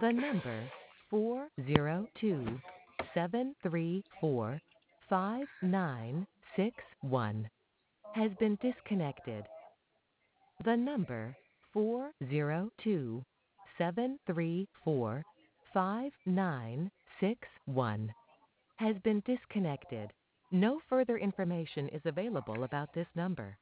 The number 402-734-5961 has been disconnected. The number 402-734-5961 has been disconnected. No further information is available about this number.